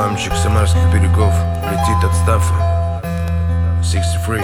Мамчик самарских берегов летит от Стаффа 63,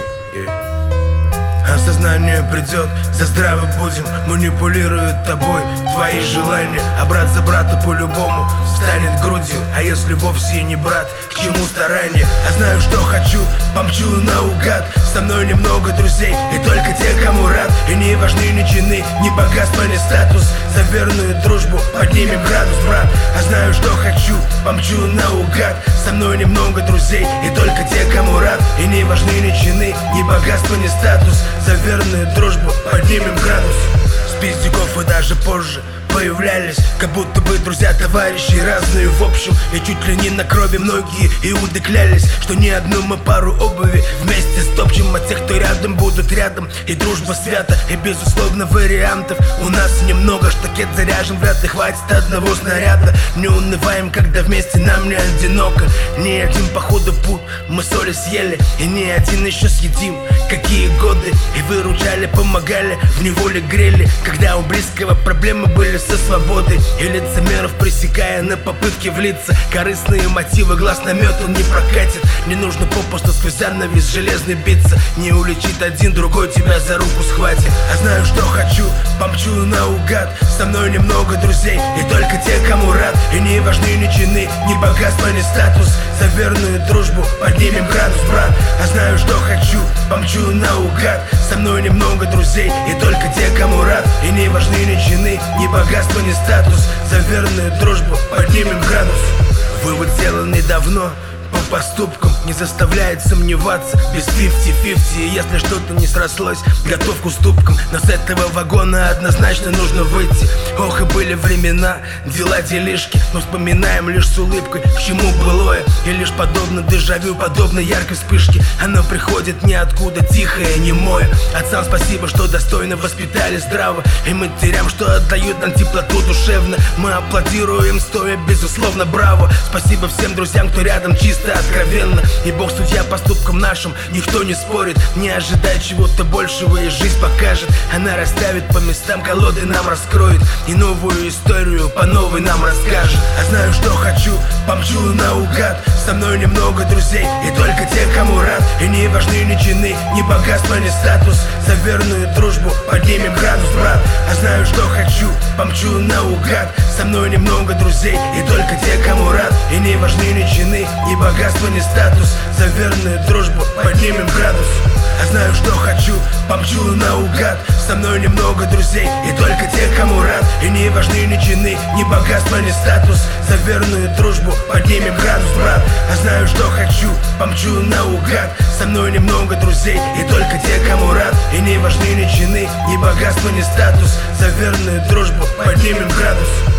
Осознание придет, за здраво будем. Манипулируют тобой твои желания, а брат за брата по-любому станет грудью. А если вовсе не брат, к чему старания? А знаю, что хочу, помчу наугад. Со мной немного друзей, и только те, кому рад. И не важны ни чины, ни богатство, ни статус. За верную дружбу поднимем градус, брат. А знаю, что хочу, помчу наугад. Со мной немного друзей, и только те, кому рад. И не важны ни чины, ни богатство, ни статус. За верную дружбу поднимем градус. С пиздюков и даже позже появлялись, как будто бы друзья, товарищи разные в общем. И чуть ли не на крови многие иуды клялись, что ни одну мы пару обуви вместе стопчем. От тех, кто рядом, будут рядом. И дружба свята, и безусловно вариантов у нас немного. Штакет заряжен, вряд ли хватит одного снаряда. Не унываем, когда вместе нам не одиноко. Ни один походу путь мы соли съели, и ни один еще съедим. Какие годы, и выручали, помогали, в неволе грели, когда у близкого проблемы были со свободой. И лицемеров пресекая на попытке влиться. Корыстные мотивы, глаз наметан, не прокатит. Не нужно попусту сквозь занавес железный биться. Не улечит один, другой тебя за руку схватит. А знаю, что хочу, помчу наугад. Со мной немного друзей, и только те, кому рад. И не важны ни чины, ни богатство, ни статус. За верную дружбу поднимем градус, брат. А знаю, что хочу, помчу наугад. Со мной немного друзей, и только те, кому рад. И не важны ни чины, ни богатство, ни статус. За верную дружбу поднимем градус. Вывод сделанный давно, по поступкам не заставляет сомневаться. Без 50-50, если что-то не срослось, готов к уступкам. Но с этого вагона однозначно нужно выйти. Ох, и были времена, дела, делишки. Но вспоминаем лишь с улыбкой, к чему былое. И лишь подобно дежавю, подобно яркой вспышке, оно приходит ниоткуда, тихое, немое. Отцам спасибо, что достойно воспитали здраво. И матерям, что отдают нам теплоту душевно. Мы аплодируем стоя, безусловно, браво. Спасибо всем друзьям, кто рядом, чисто откровенно. И Бог судья поступкам нашим, никто не спорит. Не ожидай чего-то большего, и жизнь покажет. Она расставит по местам, колоды нам раскроет. И новую историю по новой нам расскажет. А знаю, что хочу, помчу наугад. Со мной немного друзей, и только те, кому рад. И не важны ни чины, ни богатство, ни статус. За верную дружбу поднимем градус, брат. А знаю, что хочу, помчу наугад. Со мной немного друзей, и только те, кому рад. И не важны ни чины, ни богатство, ни статус. За верную дружбу поднимем градус. А знаю, что хочу, помчу наугад. Со мной немного друзей, и только те, кому рад. И не важны ни чины, ни богатство, ни статус. За верную дружбу поднимем градус, брат. А знаю, что хочу, помчу наугад. Со мной немного друзей, и только те, кому рад. И не важны ни чины, ни богатство, ни статус. За верную дружбу поднимем градус.